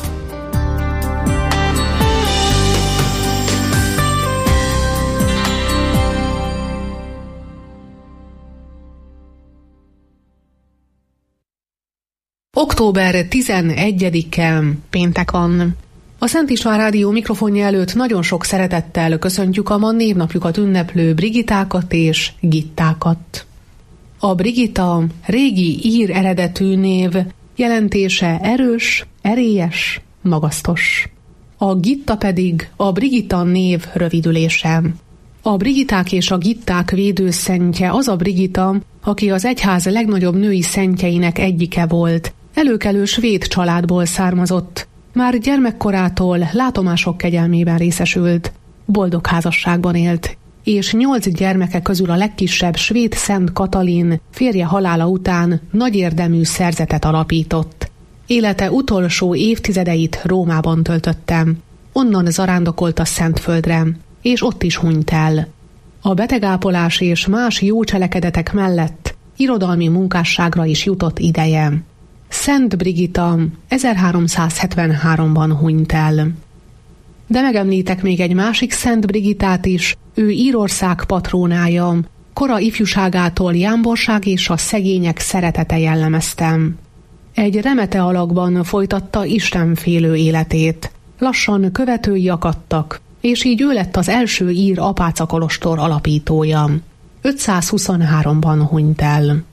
október tizenegyedike péntek van. A Szent István Rádió mikrofonja előtt nagyon sok szeretettel köszöntjük a ma névnapjukat ünneplő Brigitákat és Gittákat. A Brigita régi ír eredetű név, jelentése erős, erélyes, magasztos. A Gitta pedig a Brigita név rövidülése. A Brigiták és a Gitták védőszentje az a Brigita, aki az egyház legnagyobb női szentjeinek egyike volt. Előkelő svéd családból származott. Már gyermekkorától látomások kegyelmében részesült. Boldog házasságban élt, és nyolc gyermeke közül a legkisebb svéd Szent Katalin férje halála után nagy érdemű szerzetet alapított. Élete utolsó évtizedeit Rómában töltöttem. Onnan zarándokolt a Szentföldre, és ott is hunyt el. A betegápolás és más jó cselekedetek mellett irodalmi munkásságra is jutott ideje. Szent Brigita ezerháromszázhetvenháromban hunyt el. De megemlítek még egy másik Szent Brigitát is, ő Írország patrónája, kora ifjúságától jámborság és a szegények szeretete jellemezte. Egy remete alakban folytatta istenfélő életét. Lassan követői akadtak, és így ő lett az első ír apácakolostor alapítója. ötszázhuszonháromban hunyt el.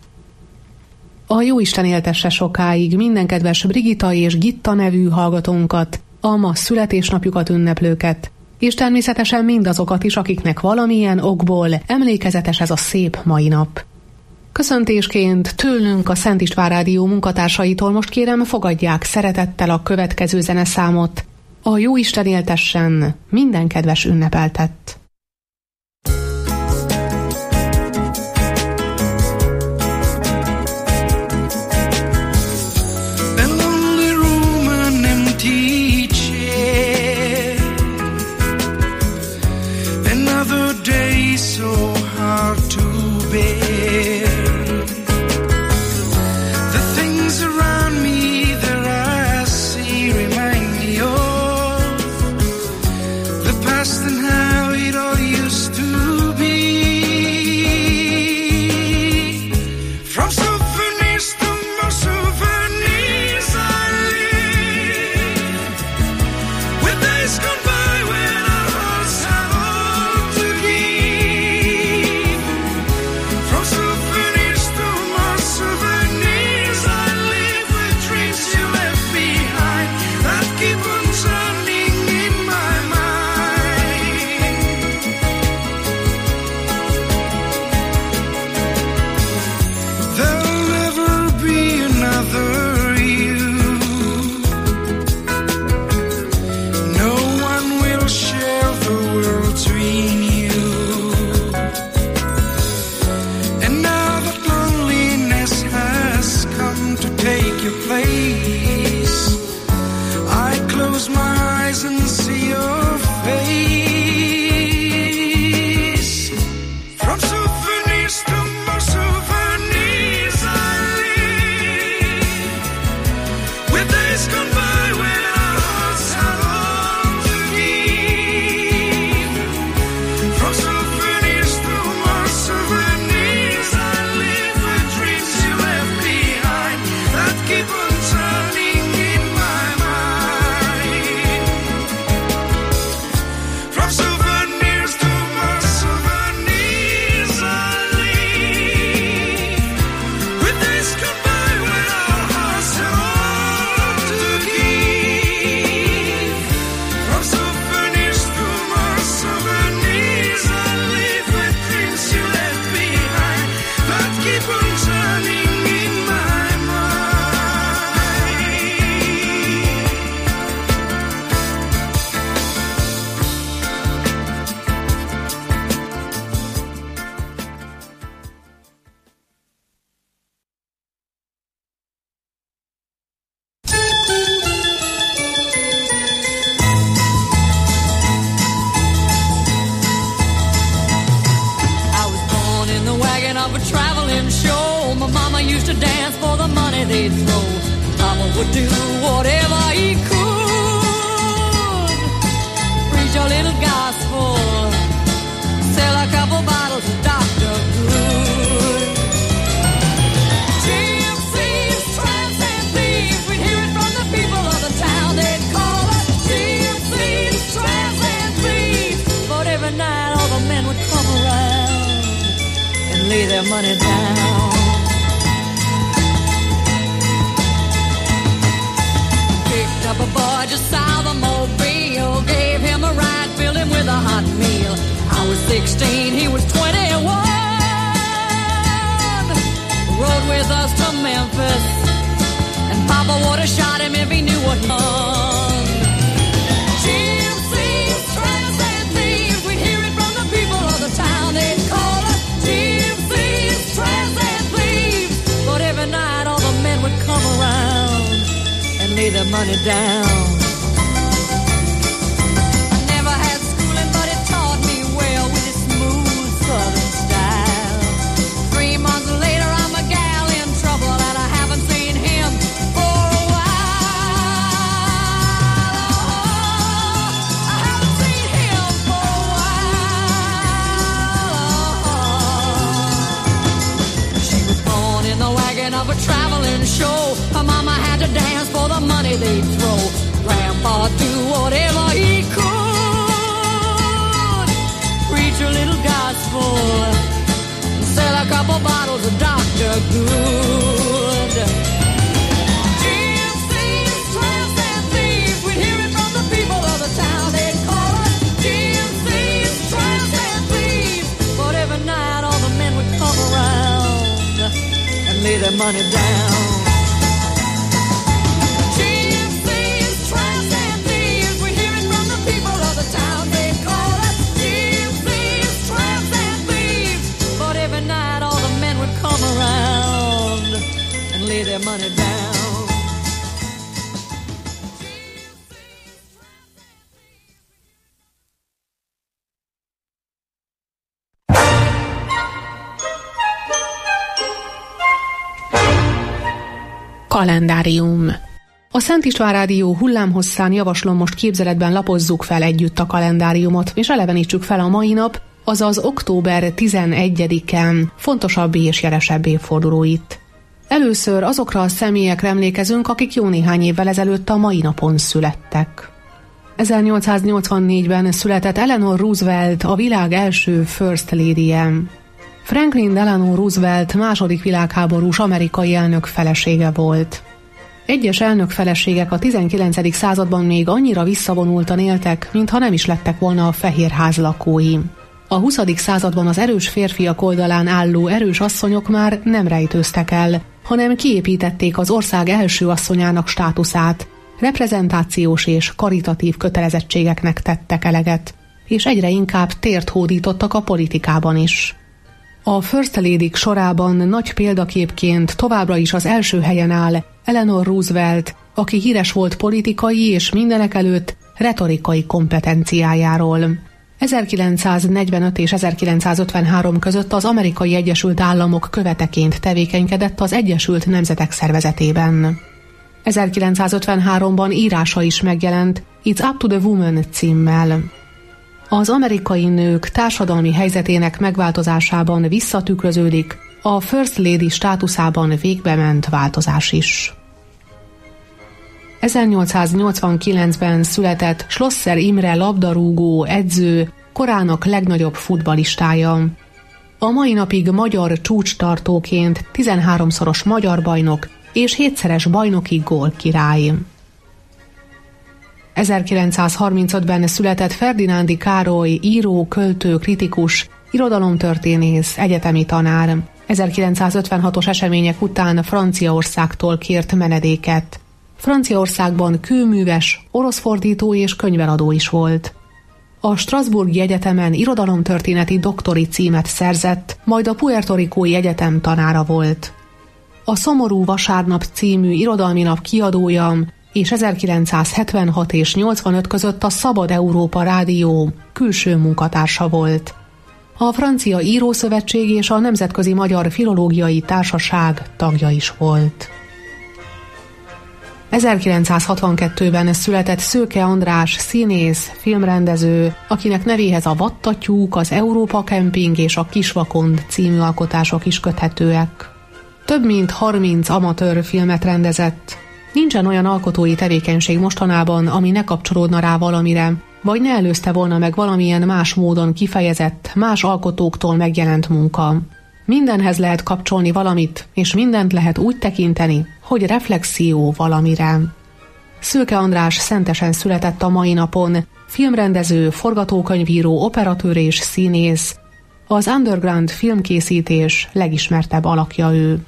A Jóisten éltesse sokáig minden kedves Brigita és Gitta nevű hallgatónkat, a ma születésnapjukat ünneplőket, és természetesen mindazokat is, akiknek valamilyen okból emlékezetes ez a szép mai nap. Köszöntésként tőlünk a Szent István Rádió munkatársaitól most kérem, fogadják szeretettel a következő zeneszámot. A Jóisten éltessen minden kedves ünnepeltett. So hard to bear. The things around me, they're as would do whatever he could. Preach a little gospel, sell a couple bottles of Doctor Good. Gypsies, tramps, and thieves, we'd hear it from the people of the town. They'd call us gypsies, tramps, and thieves. But every night all the men would come around and lay their money down. Picked up a boy just south of Mobile, gave him a ride, filled him with a hot meal. I was sixteen, he was twenty-one. Rode with us to Memphis, and Papa would have shot him if he knew what he'd done. Gypsies, tramps, and thieves, we'd hear it from the people of the town. They'd call us gypsies, tramps, and thieves. But every night all the men would come around and lay their money down. I never had schooling, but it taught me well with its smooth southern style. Three months later, I'm a gal in trouble, and I haven't seen him for a while. Oh, I haven't seen him for a while. She was born in the wagon of a traveling show. Her mama had to dance for the money they'd throw. Grandpa'd do whatever he could. Preach a little gospel, sell a couple bottles of Doctor Good. Gypsies, tramps, and thieves, we'd hear it from the people of the town. They'd call us gypsies, tramps, and thieves. But every night all the men would come around and lay their money down. Lay their money down. Kalendárium. A Szent István Rádió hullámhosszán javaslom, most képzeletben lapozzuk fel együtt a kalendáriumot, és elevenítsük fel a mai nap, azaz október tizenegyedike fontosabb és jelesebb évfordulóit. Először azokra a személyekre emlékezünk, akik jó néhány évvel ezelőtt a mai napon születtek. ezernyolcszáznyolcvannégyben született Eleanor Roosevelt, a világ első First Lady-je. Franklin Delano Roosevelt második világháborús amerikai elnök felesége volt. Egyes elnök feleségek a tizenkilencedik században még annyira visszavonultan éltek, mintha nem is lettek volna a Fehérház lakói. A huszadik században az erős férfiak oldalán álló erős asszonyok már nem rejtőztek el, hanem kiépítették az ország első asszonyának státuszát, reprezentációs és karitatív kötelezettségeknek tettek eleget, és egyre inkább tért hódítottak a politikában is. A First Lady-k sorában nagy példaképként továbbra is az első helyen áll Eleanor Roosevelt, aki híres volt politikai és mindenekelőtt retorikai kompetenciájáról. ezerkilencszáznegyvenöt és ezerkilencszázötvenhárom között az Amerikai Egyesült Államok követeként tevékenykedett az Egyesült Nemzetek Szervezetében. ezerkilencszázötvenháromban írása is megjelent, It's Up to the Woman címmel. Az amerikai nők társadalmi helyzetének megváltozásában visszatükröződik a First Lady státuszában végbement változás is. ezernyolcszáznyolcvankilencben született Schlosser Imre labdarúgó, edző, korának legnagyobb futballistája. A mai napig magyar csúcstartóként tizenháromszoros magyar bajnok és hétszeres bajnoki gólkirály. ezerkilencszázharmincötben született Ferdinándi Károly, író, költő, kritikus, irodalomtörténész, egyetemi tanár. ezerkilencszázötvenhatos események után Franciaországtól kért menedéket. Franciaországban kőműves, oroszfordító és könyveladó is volt. A Strasbourgi Egyetemen irodalomtörténeti doktori címet szerzett, majd a Puerto Ricói Egyetem tanára volt. A Szomorú vasárnap című irodalmi lap kiadója, és ezerkilencszázhetvenhat és nyolcvanöt között a Szabad Európa Rádió külső munkatársa volt. A Francia Írószövetség és a Nemzetközi Magyar Filológiai Társaság tagja is volt. ezerkilencszázhatvankettőben született Szőke András színész, filmrendező, akinek nevéhez a Vattatyúk, az Európa Kemping és a Kisvakond című alkotások is köthetőek. Több mint harminc amatőr filmet rendezett. Nincsen olyan alkotói tevékenység mostanában, ami ne kapcsolódna rá valamire, vagy ne előzte volna meg valamilyen más módon kifejezett, más alkotóktól megjelent munka. Mindenhez lehet kapcsolni valamit, és mindent lehet úgy tekinteni, hogy reflexió valamire. Szőke András szentesen született a mai napon, filmrendező, forgatókönyvíró, operatőr és színész. Az underground filmkészítés legismertebb alakja ő.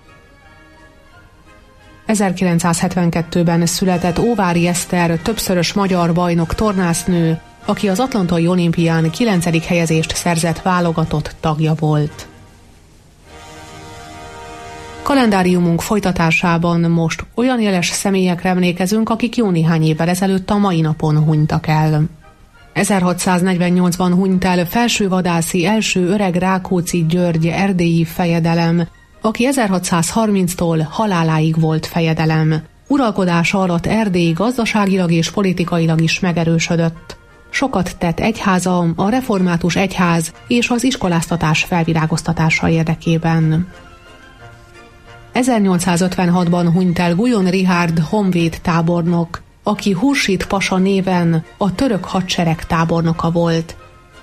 ezerkilencszázhetvenkettőben született Óvári Eszter, többszörös magyar bajnok tornásznő, aki az Atlantai Olimpián kilencedik helyezést szerzett válogatott tagja volt. Kalendáriumunk folytatásában most olyan jeles személyekre emlékezünk, akik jó néhány évvel ezelőtt a mai napon hunytak el. ezerhatszáznegyvennyolcban hunyt el felsővadászi első öreg Rákóczi György erdélyi fejedelem, aki ezerhatszázharminctól haláláig volt fejedelem. Uralkodása alatt Erdély gazdaságilag és politikailag is megerősödött. Sokat tett egyháza, a református egyház és az iskoláztatás felvirágoztatása érdekében. ezernyolcszázötvenhatban hunyt el Guyon Richárd honvéd tábornok, aki Hursit pasa néven a török hadsereg tábornoka volt.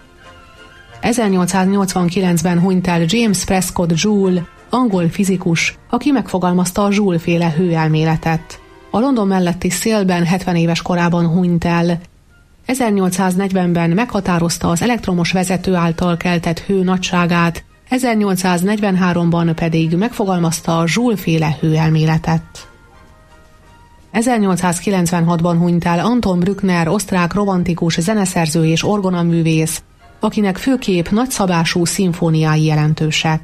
ezernyolcszáznyolcvankilencben hunyt el James Prescott Joule, angol fizikus, aki megfogalmazta a Joule-féle hőelméletet. A London melletti szélben hetven éves korában hunyt el. ezernyolcszáznegyvenben meghatározta az elektromos vezető által keltett hő nagyságát, ezernyolcszáznegyvenháromban pedig megfogalmazta a Joule-féle hőelméletet. ezernyolcszázkilencvenhatban hunyt el Anton Bruckner, osztrák romantikus zeneszerző és orgonaművész, akinek főképp nagyszabású szimfóniái jelentősek.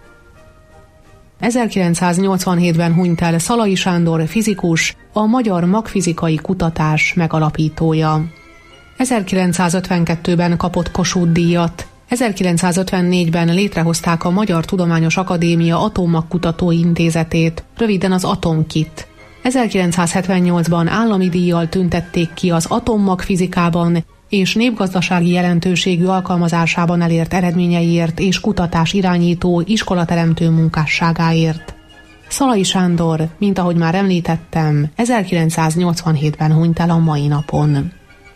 ezerkilencszáznyolcvanhétben hunyt el Szalai Sándor fizikus, a Magyar Magfizikai Kutatás megalapítója. ezerkilencszázötvenkettőben kapott Kossuth-díjat, ezerkilencszázötvennégyben létrehozták a Magyar Tudományos Akadémia Atommagkutató Intézetét, röviden az Atomkit. ezerkilencszázhetvennyolcban állami díjjal tüntették ki az atommagfizikában és népgazdasági jelentőségű alkalmazásában elért eredményeiért és kutatás irányító, iskolateremtő munkásságáért. Szalai Sándor, mint ahogy már említettem, ezerkilencszáznyolcvanhétben hunyt el a mai napon.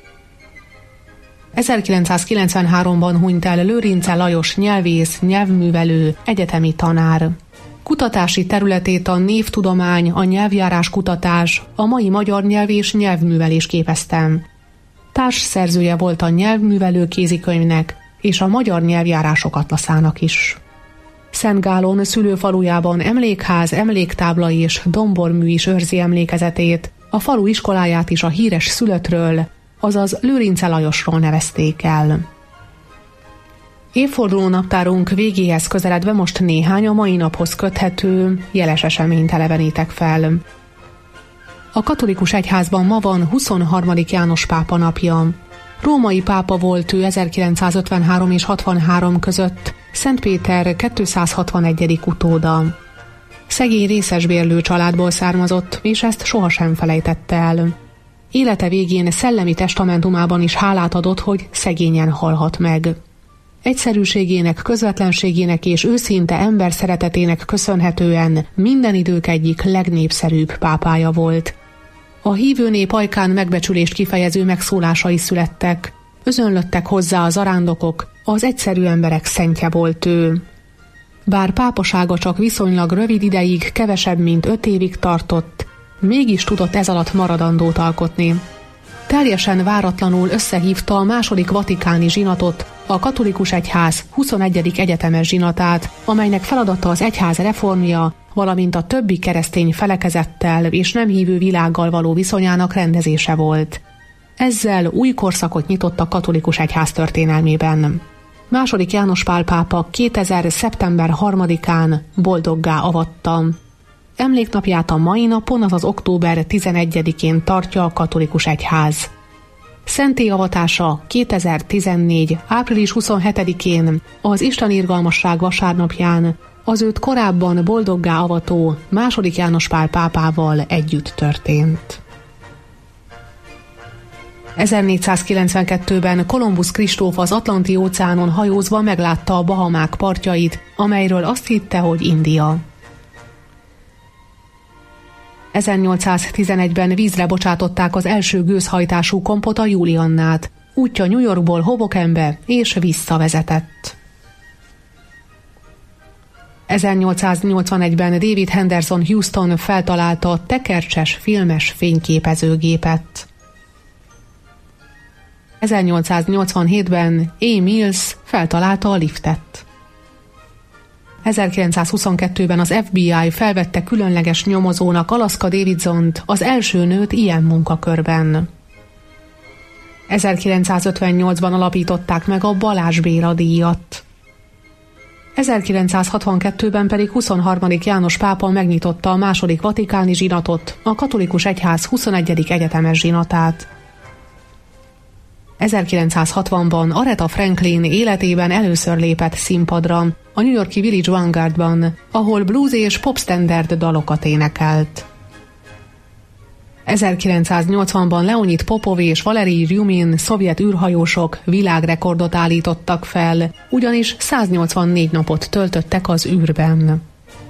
ezerkilencszázkilencvenháromban hunyt el Lőrince Lajos nyelvész, nyelvművelő, egyetemi tanár. Kutatási területét a névtudomány, a nyelvjárás kutatás, a mai magyar nyelv és nyelvművelés képeztem. Társszerzője volt a nyelvművelő kézikönyvnek és a magyar nyelvjárások atlaszának is. Szent Gálon szülőfalujában emlékház, emléktábla és dombormű is őrzi emlékezetét, a falu iskoláját is a híres szülöttről, azaz Lőrince Lajosról nevezték el. Évforduló naptárunk végéhez közeledve most néhány a mai naphoz köthető, jeles eseményt elevenítek fel. A katolikus egyházban ma van huszonharmadik János pápa napja. Római pápa volt ő ezerkilencszázötvenhárom és hatvanhárom között, Szent Péter kétszázhatvanegyedik utóda. Szegény részesbérlő családból származott, és ezt sohasem felejtette el. Élete végén szellemi testamentumában is hálát adott, hogy szegényen halhat meg. Egyszerűségének, közvetlenségének és őszinte ember szeretetének köszönhetően minden idők egyik legnépszerűbb pápája volt. A hívő nép ajkán megbecsülést kifejező megszólásai születtek, özönlöttek hozzá az arándokok, az egyszerű emberek szentje volt ő. Bár pápasága csak viszonylag rövid ideig, kevesebb mint öt évig tartott, mégis tudott ez alatt maradandót alkotni. Teljesen váratlanul összehívta a második vatikáni zsinatot, a katolikus egyház huszonegyedik egyetemes zsinatát, amelynek feladata az egyház reformja, valamint a többi keresztény felekezettel és nem hívő világgal való viszonyának rendezése volt. Ezzel új korszakot nyitott a katolikus egyház történelmében. Második János Pál pápa kétezer. szeptember harmadikán boldoggá avatta. Emléknapját a mai napon, azaz október tizenegyedikén tartja a katolikus egyház. Szentélyavatása kétezer-tizennégy. április huszonhetedikén, az Isten irgalmasság vasárnapján, az őt korábban boldoggá avató második János Pál pápával együtt történt. ezernégyszázkilencvenkettőben Kolumbusz Kristóf az Atlanti-óceánon hajózva meglátta a Bahamák partjait, amelyről azt hitte, hogy India. ezernyolcszáztizenegyben vízre bocsátották az első gőzhajtású kompot, a Juliannát. Útja New Yorkból Hobokenbe és visszavezetett. ezernyolcszáznyolcvanegyben David Henderson Houston feltalálta a tekercses filmes fényképezőgépet. ezernyolcszáznyolcvanhétben A. Mills feltalálta a liftet. ezerkilencszázhuszonkettőben az F B I felvette különleges nyomozónak Alaska Davidsont, az első nőt ilyen munkakörben. ezerkilencszázötvennyolcban alapították meg a Balázs Béla díjat. ezerkilencszázhatvankettőben pedig huszonharmadik János pápa megnyitotta a második vatikáni zsinatot, a katolikus egyház huszonegyedik egyetemes zsinatát. ezerkilencszázhatvanban Aretha Franklin életében először lépett színpadra, a New York-i Village Vanguardban, ahol blues és popstandard dalokat énekelt. ezerkilencszáznyolcvanban Leonid Popov és Valerij Rjumin szovjet űrhajósok világrekordot állítottak fel, ugyanis száznyolcvannégy napot töltöttek az űrben.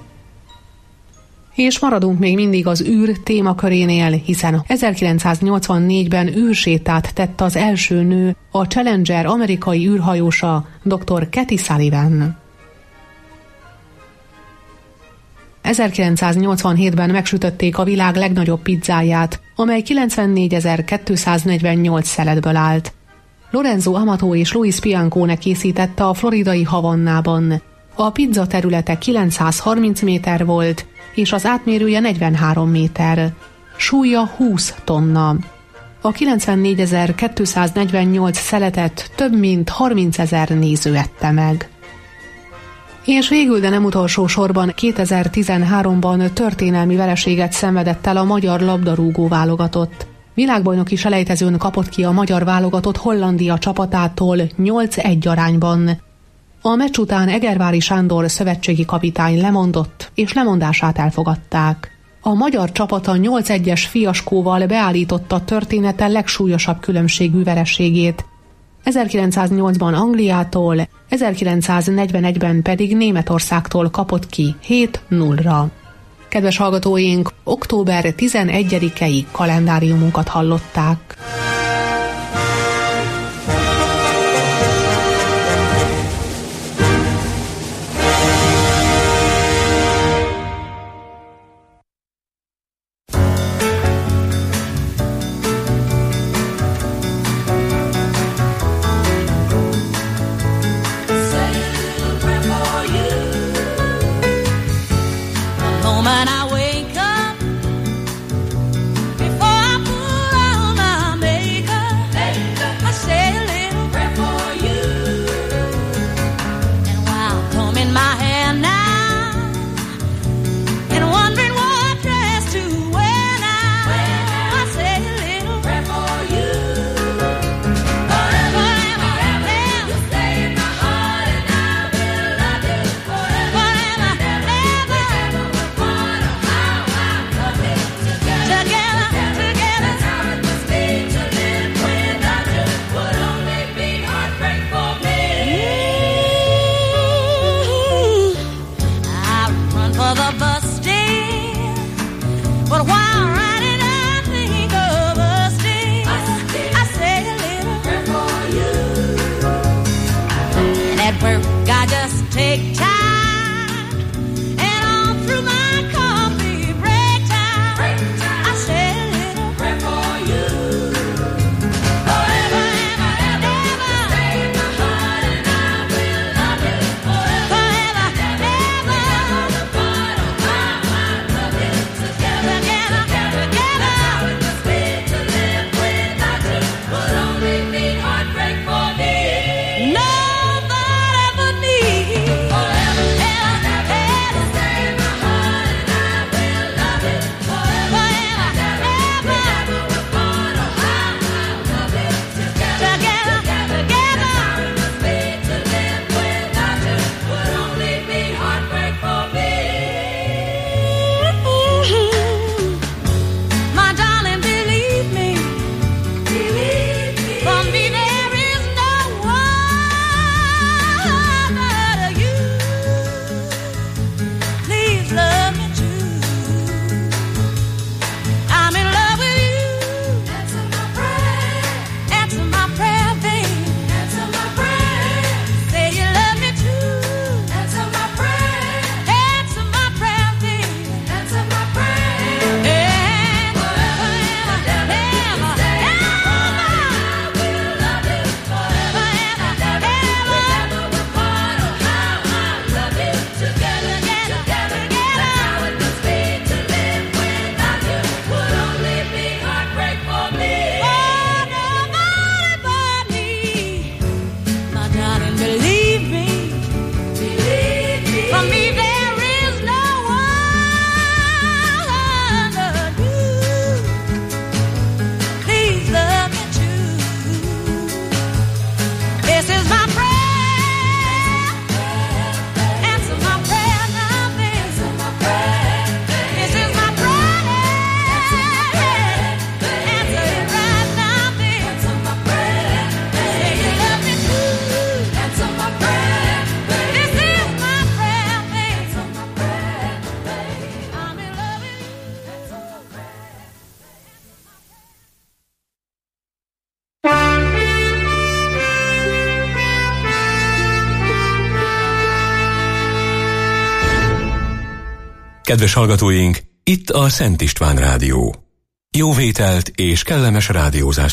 És maradunk még mindig az űr témakörénél, hiszen ezerkilencszáznyolcvannégyben űrsétát tett az első nő, a Challenger amerikai űrhajósa, dr. Kathy Sullivan. ezerkilencszáznyolcvanhétben megsütötték a világ legnagyobb pizzáját, amely kilencvennégyezer-kétszáznegyvennyolc szeletből állt. Lorenzo Amato és Luis Piancone készítette a floridai Havannában. A pizza területe kilencszázharminc méter volt, és az átmérője negyvenhárom méter. Súlya húsz tonna. A kilencvennégyezer-kétszáznegyvennyolc szeletet több mint harmincezer néző ette meg. És végül, de nem utolsó sorban kétezer-tizenháromban történelmi vereséget szenvedett el a magyar labdarúgó válogatott. Világbajnoki selejtezőn kapott ki a magyar válogatott Hollandia csapatától nyolc egy arányban. A meccs után Egervári Sándor szövetségi kapitány lemondott, és lemondását elfogadták. A magyar csapata nyolc egyes fiaskóval beállította a története legsúlyosabb különbségű vereségét. ezerkilencszáznyolcban Angliától, ezerkilencszáznegyvenegyben pedig Németországtól kapott ki hét nullra. Kedves hallgatóink, október tizenegyedikei kalendáriumunkat hallották. Moment I wake up, before I put on my makeup. Kedves hallgatóink, itt a Szent István Rádió. Jó vételt és kellemes rádiózást